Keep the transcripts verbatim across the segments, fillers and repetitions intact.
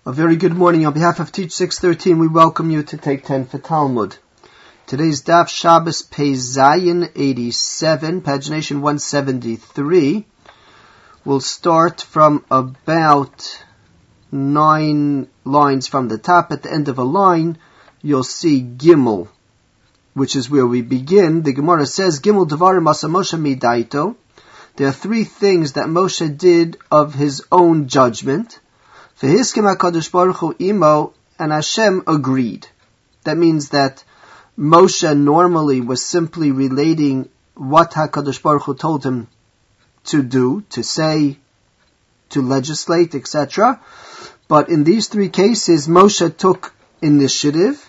A very good morning. On behalf of Teach six thirteen, we welcome you to Take ten for Talmud. Today's Daf Shabbos Pei Zayin eighty-seven, pagination one seventy-three. We'll start from about nine lines from the top. At the end of a line, you'll see Gimel, which is where we begin. The Gemara says, Gimel Devarim Asa Moshe Midaito. There are three things that Moshe did of his own judgment. V'hiskim HaKadosh Baruch Hu imo, and Hashem agreed. That means that Moshe normally was simply relating what HaKadosh Baruch Hu told him to do, to say, to legislate, et cetera. But in these three cases, Moshe took initiative,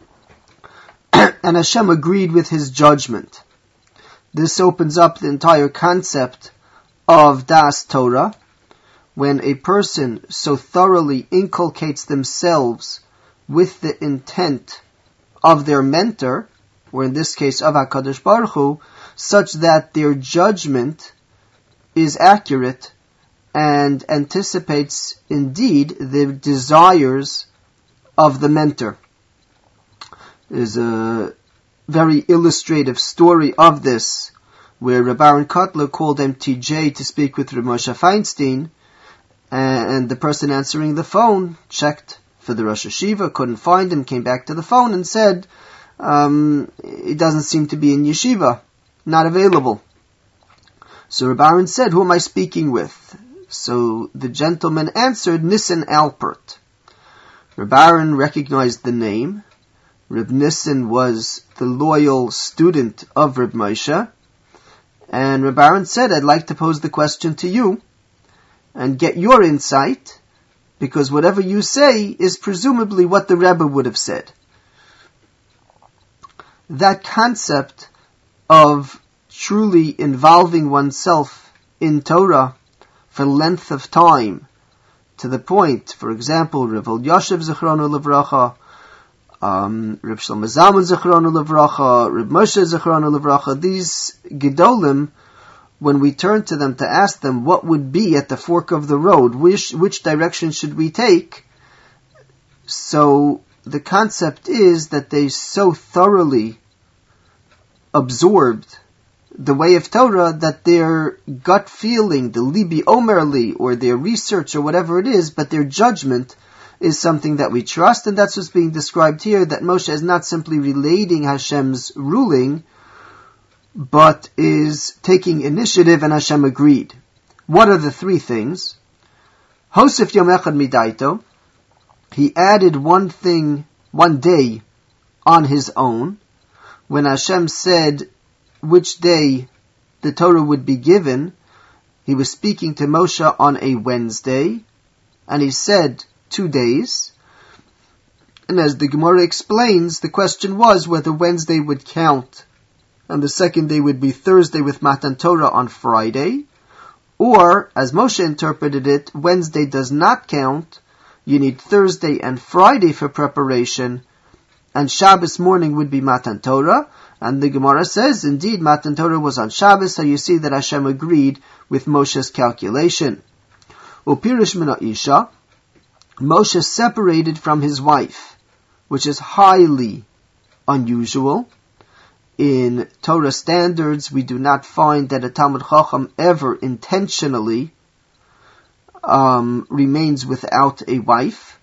and Hashem agreed with his judgment. This opens up the entire concept of Das Torah. When a person so thoroughly inculcates themselves with the intent of their mentor, or in this case of HaKadosh Baruch Hu, such that their judgment is accurate and anticipates indeed the desires of the mentor. There's a very illustrative story of this, where Reb Aaron Kotler called M T J to speak with Reb Moshe Feinstein, and the person answering the phone checked for the Rosh Yeshiva, couldn't find him, came back to the phone and said, um, he doesn't seem to be in Yeshiva, not available. So Reb Aaron said, who am I speaking with? So the gentleman answered, Nissen Alpert. Reb Aaron recognized the name. Reb Nissen was the loyal student of Reb Moshe. And Reb Aaron said, I'd like to pose the question to you and get your insight, because whatever you say is presumably what the Rebbe would have said. That concept of truly involving oneself in Torah for length of time, to the point, for example, Rav Elyashiv Zechronu Livracha, um, Reb Shlomo Zalman Zechronu Livracha, Reb Moshe Zechronu Livracha, these Gedolim, when we turn to them to ask them what would be at the fork of the road, which, which direction should we take? So the concept is that they so thoroughly absorbed the way of Torah that their gut feeling, the Libi Omerli, or their research or whatever it is, but their judgment is something that we trust, and that's what's being described here, that Moshe is not simply relating Hashem's ruling, but is taking initiative, and Hashem agreed. What are the three things? Hosef Yom Echad Midaito. He added one thing, one day, on his own. When Hashem said which day the Torah would be given, he was speaking to Moshe on a Wednesday, and he said two days. And as the Gemara explains, the question was whether Wednesday would count and the second day would be Thursday with Matan Torah on Friday, or, as Moshe interpreted it, Wednesday does not count, you need Thursday and Friday for preparation, and Shabbos morning would be Matan Torah, and the Gemara says, indeed, Matan Torah was on Shabbos, so you see that Hashem agreed with Moshe's calculation. Upirish min ha'isha, Moshe separated from his wife, which is highly unusual. In Torah standards, we do not find that a Talmud Chacham ever intentionally um, remains without a wife.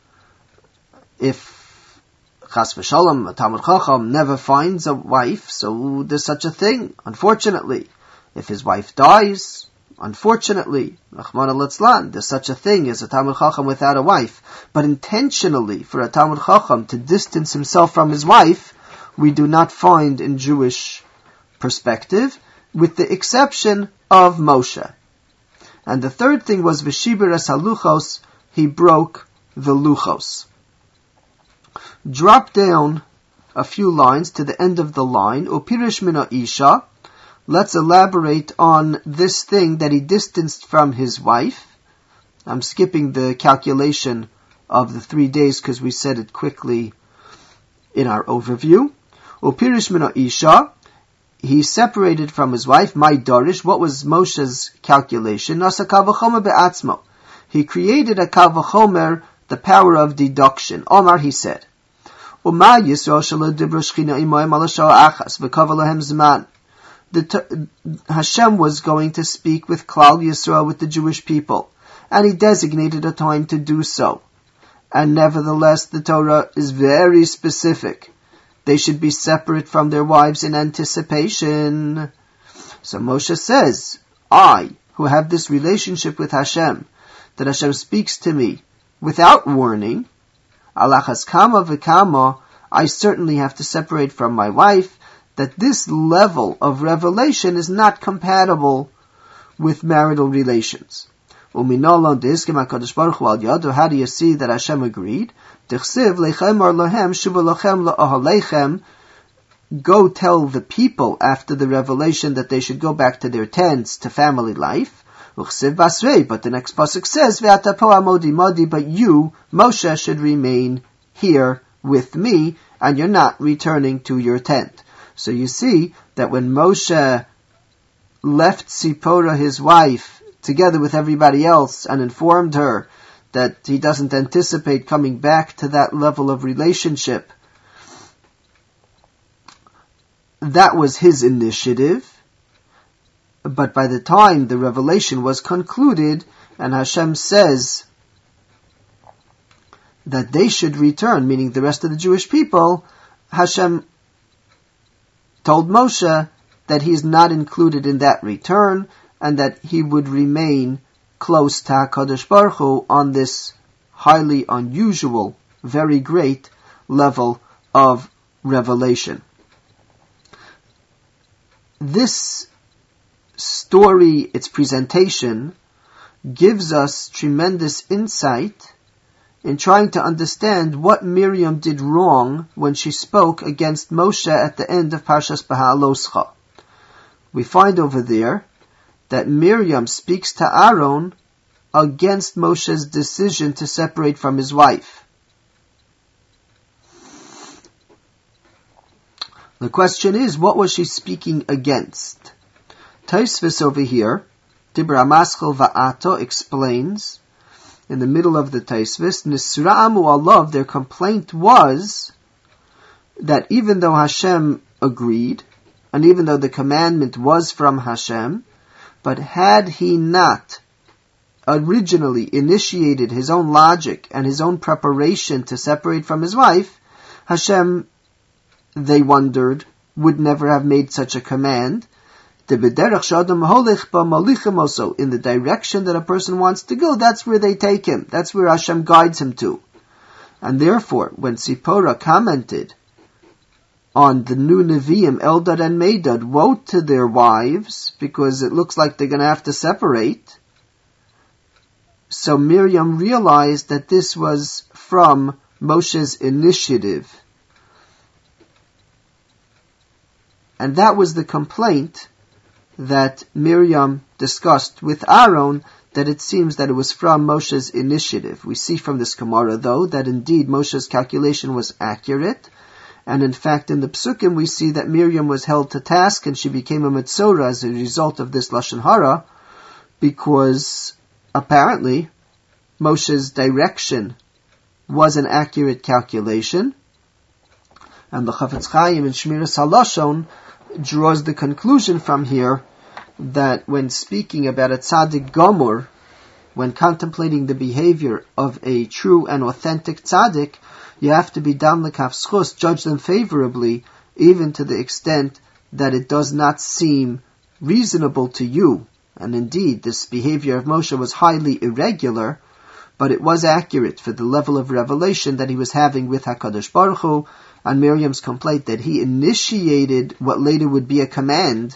If Chas v'Shalom, a Talmud Chacham never finds a wife, so there's such a thing, unfortunately. If his wife dies, unfortunately, Rachmana litzlan, there's such a thing as a Talmud Chacham without a wife. But intentionally, for a Talmud Chacham to distance himself from his wife, we do not find in Jewish perspective, with the exception of Moshe. And the third thing was V'shiber es haluchos, he broke the luchos. Drop down a few lines to the end of the line, Upirish min ha'isha, let's elaborate on this thing that he distanced from his wife. I'm skipping the calculation of the three days because we said it quickly in our overview. Upirish min ha'isha, he separated from his wife, my darish, what was Moshe's calculation? Nasa kavachomer be'atzmo. He created a kavachomer the power of deduction. Omar, he said, Uma Yisrael shelo dibra shchina imoim ala sha'ah achas v'kava lahem zman. The Hashem was going to speak with Klal Yisrael, with the Jewish people, and He designated a time to do so. And nevertheless, the Torah is very specific. They should be separate from their wives in anticipation. So Moshe says, I, who have this relationship with Hashem, that Hashem speaks to me without warning, alachas kama v'kama, I certainly have to separate from my wife, that this level of revelation is not compatible with marital relations. How do you see that Hashem agreed? Go tell the people after the revelation that they should go back to their tents, to family life. But the next pasuk says, but you, Moshe, should remain here with me, and you're not returning to your tent. So you see that when Moshe left Tzipora, his wife, together with everybody else, and informed her that he doesn't anticipate coming back to that level of relationship, that was his initiative. But by the time the revelation was concluded, and Hashem says that they should return, meaning the rest of the Jewish people, Hashem told Moshe that he is not included in that return, and that he would remain close to HaKadosh Baruch Hu on this highly unusual, very great level of revelation. This story, its presentation, gives us tremendous insight in trying to understand what Miriam did wrong when she spoke against Moshe at the end of Parshas Beha'aloscha. We find over there that Miriam speaks to Aaron against Moshe's decision to separate from his wife. The question is, what was she speaking against? Tosfos over here, Dibra Maschil Va'ato, explains, in the middle of the Tosfos, Nisra'amu alav, their complaint was that even though Hashem agreed, and even though the commandment was from Hashem, but had he not originally initiated his own logic and his own preparation to separate from his wife, Hashem, they wondered, would never have made such a command. In the direction that a person wants to go, that's where they take him. That's where Hashem guides him to. And therefore, when Tzipora commented on the new Nevi'im, Eldad and Medad, woe to their wives, because it looks like they're going to have to separate. So Miriam realized that this was from Moshe's initiative. And that was the complaint that Miriam discussed with Aaron, that it seems that it was from Moshe's initiative. We see from this Gemara, though, that indeed Moshe's calculation was accurate. And in fact, in the Psukim, we see that Miriam was held to task and she became a Metzora as a result of this Lashon Hara, because apparently Moshe's direction was an accurate calculation. And the Chafetz Chaim in Shmiras HaLashon draws the conclusion from here that when speaking about a tzaddik gomor, when contemplating the behavior of a true and authentic tzaddik, you have to be dam lekaf schus, judge them favorably, even to the extent that it does not seem reasonable to you. And indeed, this behavior of Moshe was highly irregular, but it was accurate for the level of revelation that he was having with HaKadosh Baruch Hu. And Miriam's complaint that he initiated what later would be a command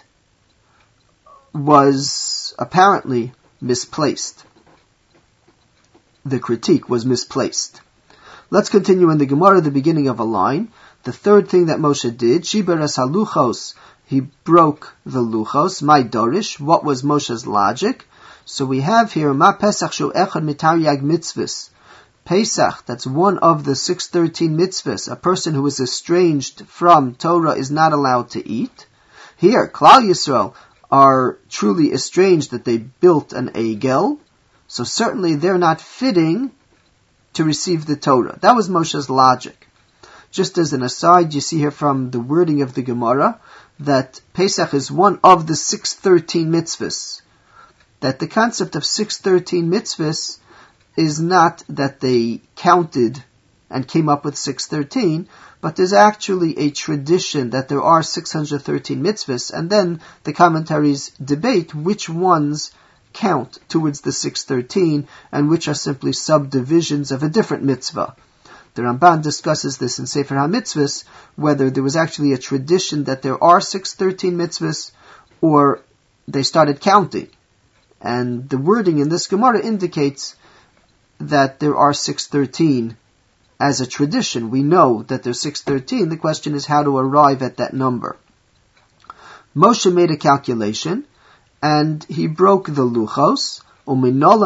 was apparently misplaced. The critique was misplaced. Let's continue in the Gemara, the beginning of a line. The third thing that Moshe did, Shiberes haluchos, he broke the luchos. My dorish, what was Moshe's logic? So we have here, Ma Pesach shu echad mitaryag mitzvahs. Pesach, that's one of the six hundred thirteen mitzvahs. A person who is estranged from Torah is not allowed to eat. Here, Klal Yisrael are truly estranged that they built an egel. So certainly they're not fitting to receive the Torah. That was Moshe's logic. Just as an aside, you see here from the wording of the Gemara that Pesach is one of the six thirteen mitzvahs. That the concept of six thirteen mitzvahs is not that they counted and came up with six thirteen, but there's actually a tradition that there are six hundred thirteen mitzvahs, and then the commentaries debate which ones count towards the six thirteen and which are simply subdivisions of a different mitzvah. The Ramban discusses this in Sefer HaMitzvahs, whether there was actually a tradition that there are six thirteen mitzvahs, or they started counting. And the wording in this Gemara indicates that there are six thirteen as a tradition. We know that there's six thirteen. The question is how to arrive at that number. Moshe made a calculation, and he broke the luchos. How do you know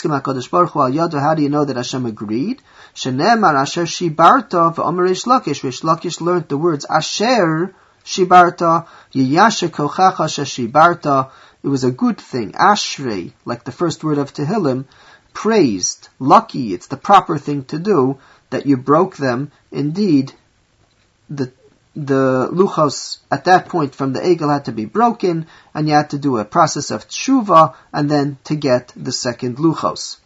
that Hashem agreed? Shenemar asher shibarta v'omer Reish Lakish. Reish Lakish learned the words asher shibarta, yiyashe kochacha shibarta. It was a good thing. Ashrei, like the first word of Tehillim, praised, lucky, it's the proper thing to do, that you broke them. Indeed, the the luchos at that point from the egel had to be broken, and you had to do a process of tshuva, and then to get the second luchos.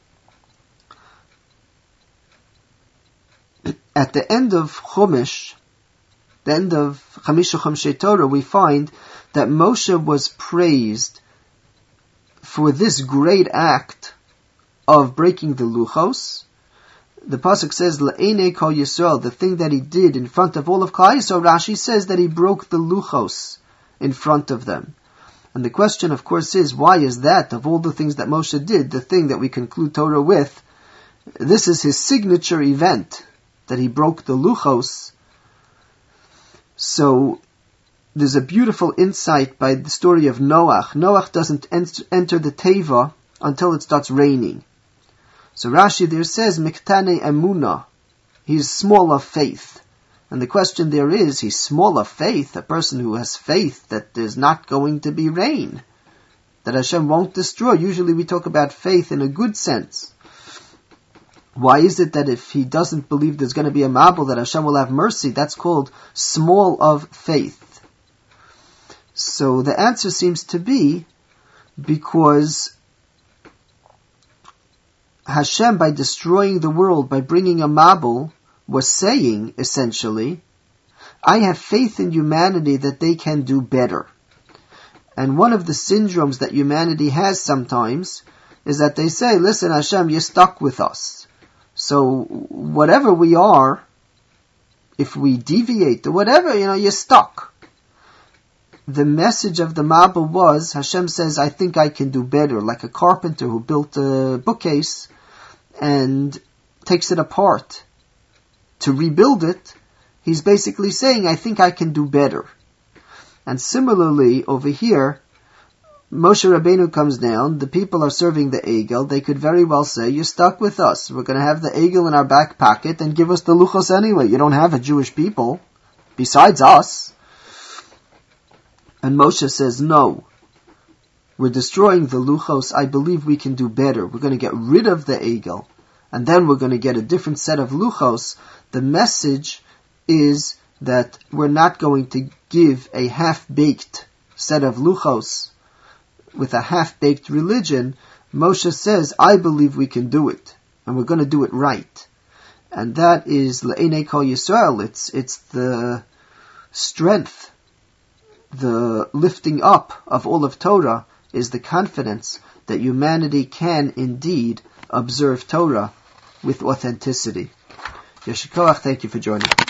At the end of Chumash, the end of Chamisha Chumshei Torah, we find that Moshe was praised for this great act of breaking the luchos. The pasuk says, "Le'enei kol Yisrael," the thing that he did in front of all of Klal Yisrael. Rashi says that he broke the luchos in front of them. And the question, of course, is, why is that, of all the things that Moshe did, the thing that we conclude Torah with? This is his signature event, that he broke the luchos. So, there's a beautiful insight by the story of Noach. Noach doesn't enter the teva until it starts raining. So Rashi there says, Miktane Emunah, he's small of faith. And the question there is, he's small of faith, a person who has faith that there's not going to be rain, that Hashem won't destroy. Usually we talk about faith in a good sense. Why is it that if he doesn't believe there's going to be a mabul, that Hashem will have mercy? That's called small of faith. So the answer seems to be because Hashem, by destroying the world, by bringing a mabul, was saying, essentially, I have faith in humanity that they can do better. And one of the syndromes that humanity has sometimes is that they say, listen, Hashem, you're stuck with us. So whatever we are, if we deviate or whatever, you know, you're stuck. The message of the mabul was, Hashem says, I think I can do better. Like a carpenter who built a bookcase and takes it apart to rebuild it, he's basically saying, I think I can do better. And similarly, over here, Moshe Rabbeinu comes down, the people are serving the egel, they could very well say, you're stuck with us, we're going to have the egel in our back pocket and give us the luchos anyway, you don't have a Jewish people, besides us. And Moshe says, no, we're destroying the luchos, I believe we can do better. We're going to get rid of the egel, and then we're going to get a different set of luchos. The message is that we're not going to give a half-baked set of luchos with a half-baked religion. Moshe says, I believe we can do it, and we're going to do it right. And that is Le'enei Kol Yisrael. It's, it's the strength, the lifting up of all of Torah is the confidence that humanity can indeed observe Torah with authenticity. Yeshikoach, thank you for joining.